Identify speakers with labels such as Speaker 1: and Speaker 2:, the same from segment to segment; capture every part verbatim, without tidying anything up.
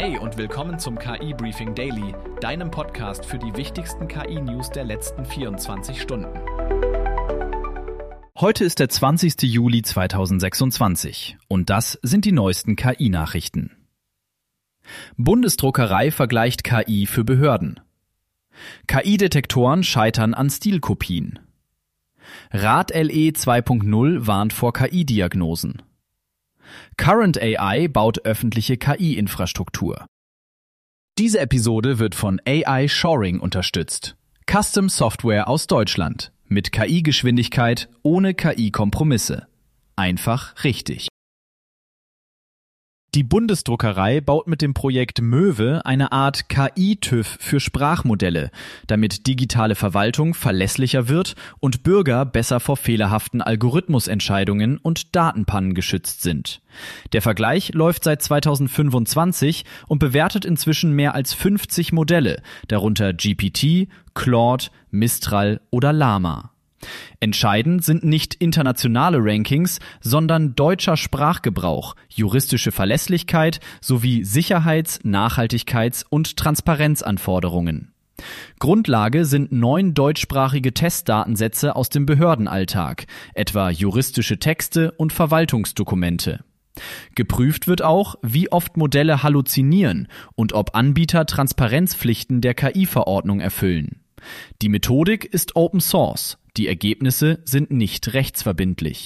Speaker 1: Hey und willkommen zum K I-Briefing Daily, deinem Podcast für die wichtigsten K I-News der letzten vierundzwanzig Stunden.
Speaker 2: Heute ist der zwanzigster Juli zweitausendsechsundzwanzig und das sind die neuesten K I-Nachrichten. Bundesdruckerei vergleicht K I für Behörden. K I-Detektoren scheitern an Stilkopien. Rad-L E zwei Punkt null warnt vor K I-Diagnosen. Current A I baut öffentliche K I-Infrastruktur. Diese Episode wird von A I Shoring unterstützt. Custom Software aus Deutschland. Mit K I-Geschwindigkeit, ohne K I-Kompromisse. Einfach richtig. Die Bundesdruckerei baut mit dem Projekt Möwe eine Art K I-TÜV für Sprachmodelle, damit digitale Verwaltung verlässlicher wird und Bürger besser vor fehlerhaften Algorithmusentscheidungen und Datenpannen geschützt sind. Der Vergleich läuft seit zweitausendfünfundzwanzig und bewertet inzwischen mehr als fünfzig Modelle, darunter G P T, Claude, Mistral oder Llama. Entscheidend sind nicht internationale Rankings, sondern deutscher Sprachgebrauch, juristische Verlässlichkeit sowie Sicherheits-, Nachhaltigkeits- und Transparenzanforderungen. Grundlage sind neun deutschsprachige Testdatensätze aus dem Behördenalltag, etwa juristische Texte und Verwaltungsdokumente. Geprüft wird auch, wie oft Modelle halluzinieren und ob Anbieter Transparenzpflichten der K I-Verordnung erfüllen. Die Methodik ist Open Source. Die Ergebnisse sind nicht rechtsverbindlich.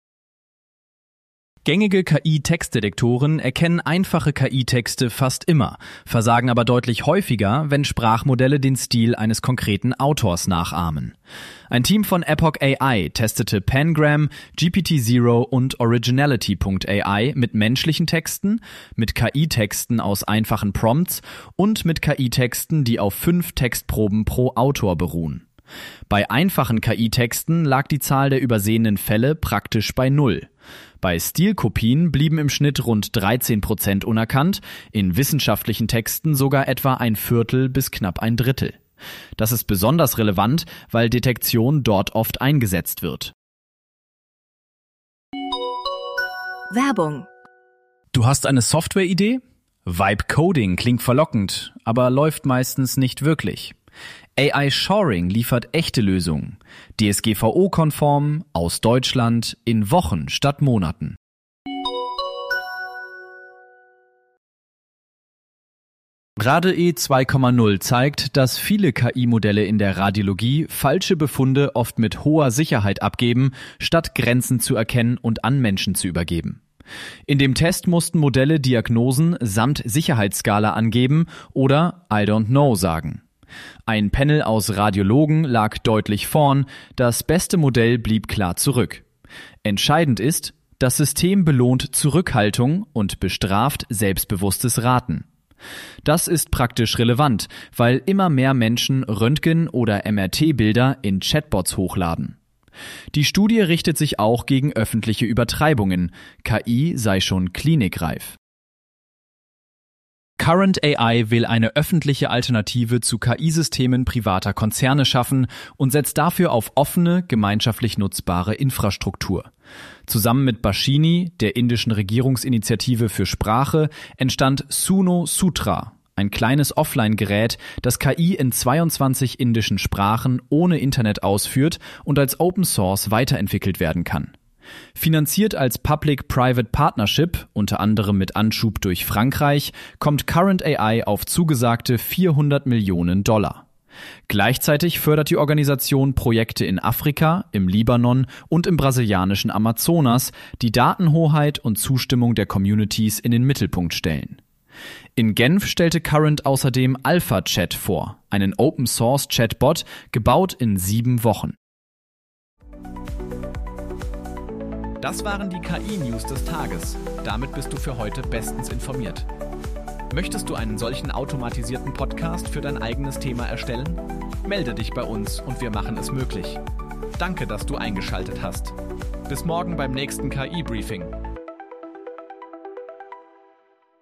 Speaker 2: Gängige K I-Textdetektoren erkennen einfache K I-Texte fast immer, versagen aber deutlich häufiger, wenn Sprachmodelle den Stil eines konkreten Autors nachahmen. Ein Team von Epoch A I testete Pangram, G P T Zero und Originality Punkt A I mit menschlichen Texten, mit K I-Texten aus einfachen Prompts und mit K I-Texten, die auf fünf Textproben pro Autor beruhen. Bei einfachen K I-Texten lag die Zahl der übersehenen Fälle praktisch bei null. Bei Stilkopien blieben im Schnitt rund dreizehn Prozent unerkannt, in wissenschaftlichen Texten sogar etwa ein Viertel bis knapp ein Drittel. Das ist besonders relevant, weil Detektion dort oft eingesetzt wird.
Speaker 3: Werbung.
Speaker 2: Du hast eine Softwareidee? Vibe Coding klingt verlockend, aber läuft meistens nicht wirklich. A I Shoring liefert echte Lösungen, D S G V O-konform, aus Deutschland, in Wochen statt Monaten. Rad-E zwei Punkt null zeigt, dass viele K I-Modelle in der Radiologie falsche Befunde oft mit hoher Sicherheit abgeben, statt Grenzen zu erkennen und an Menschen zu übergeben. In dem Test mussten Modelle Diagnosen samt Sicherheitsskala angeben oder I don't know sagen. Ein Panel aus Radiologen lag deutlich vorn, das beste Modell blieb klar zurück. Entscheidend ist, das System belohnt Zurückhaltung und bestraft selbstbewusstes Raten. Das ist praktisch relevant, weil immer mehr Menschen Röntgen- oder M R T-Bilder in Chatbots hochladen. Die Studie richtet sich auch gegen öffentliche Übertreibungen. K I sei schon klinikreif. Current A I will eine öffentliche Alternative zu K I-Systemen privater Konzerne schaffen und setzt dafür auf offene, gemeinschaftlich nutzbare Infrastruktur. Zusammen mit Bashini, der indischen Regierungsinitiative für Sprache, entstand Suno Sutra, ein kleines Offline-Gerät, das K I in zweiundzwanzig indischen Sprachen ohne Internet ausführt und als Open Source weiterentwickelt werden kann. Finanziert als Public-Private Partnership, unter anderem mit Anschub durch Frankreich, kommt Current A I auf zugesagte vierhundert Millionen Dollar. Gleichzeitig fördert die Organisation Projekte in Afrika, im Libanon und im brasilianischen Amazonas, die Datenhoheit und Zustimmung der Communities in den Mittelpunkt stellen. In Genf stellte Current außerdem AlphaChat vor, einen Open-Source-Chatbot, gebaut in sieben Wochen.
Speaker 1: Das waren die K I-News des Tages. Damit bist du für heute bestens informiert. Möchtest du einen solchen automatisierten Podcast für dein eigenes Thema erstellen? Melde dich bei uns und wir machen es möglich. Danke, dass du eingeschaltet hast. Bis morgen beim nächsten K I-Briefing.